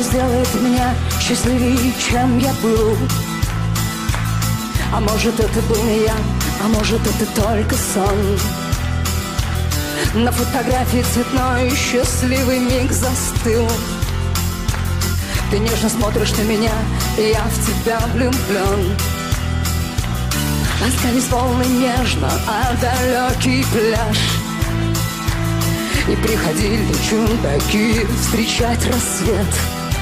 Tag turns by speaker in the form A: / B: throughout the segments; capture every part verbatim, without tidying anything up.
A: не сделает меня счастливее, чем я был. А может, это был не я, а может, это только сон. На фотографии цветной счастливый миг застыл. Ты нежно смотришь на меня, и я в тебя влюблен. Ласкались волны нежно, а далекий пляж. И приходили чудаки встречать рассвет.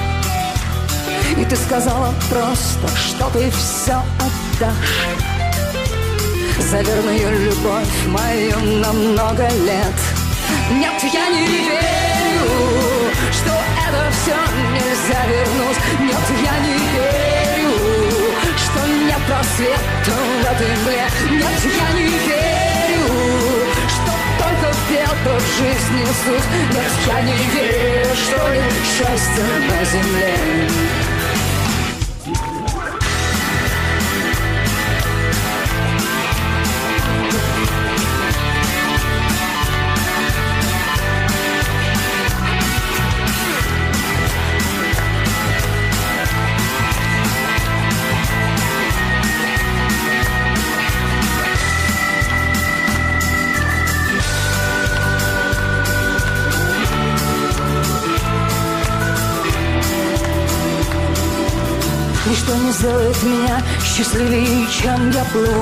A: И ты сказала просто, что ты все отдашь за верную любовь мою на много лет. Нет, я не верю, что это все нельзя вернуть. Нет, я не верю, что нет просвета в этой мгле. Нет, я не верю, что только беды в жизни суть. Нет, я не верю, что нет счастья на земле. Ничто не сделает меня счастливее, чем я был.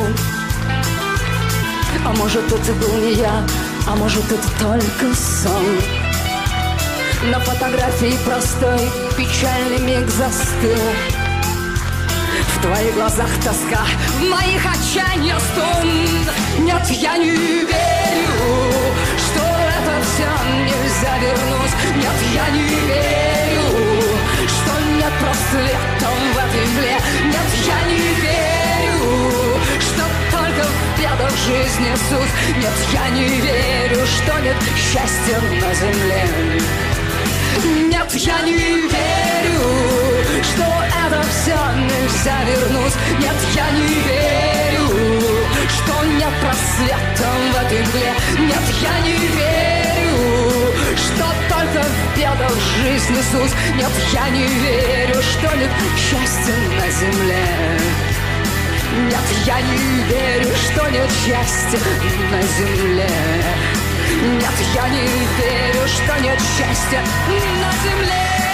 A: А может, это был не я, а может, это только сон. На фотографии простой печальный миг застыл. В твоих глазах тоска, в моих отчаяния стон. Нет, я не верю, что это все нельзя вернуть. Нет, я не верю, что нет просвета в этой мгле. Нет, я не верю, что только в бедах жизни суть. Нет, я не верю, что нет счастья на земле. Нет, я не верю, что это все нельзя вернуть. Нет, я не верю, что нет просвета в этой мгле. Нет, я не верю, что только в бедах жизни суть. Нет, я не верю, что нет счастья на земле. Нет, я не верю, что нет счастья на земле. Нет, я не верю, что нет счастья на земле.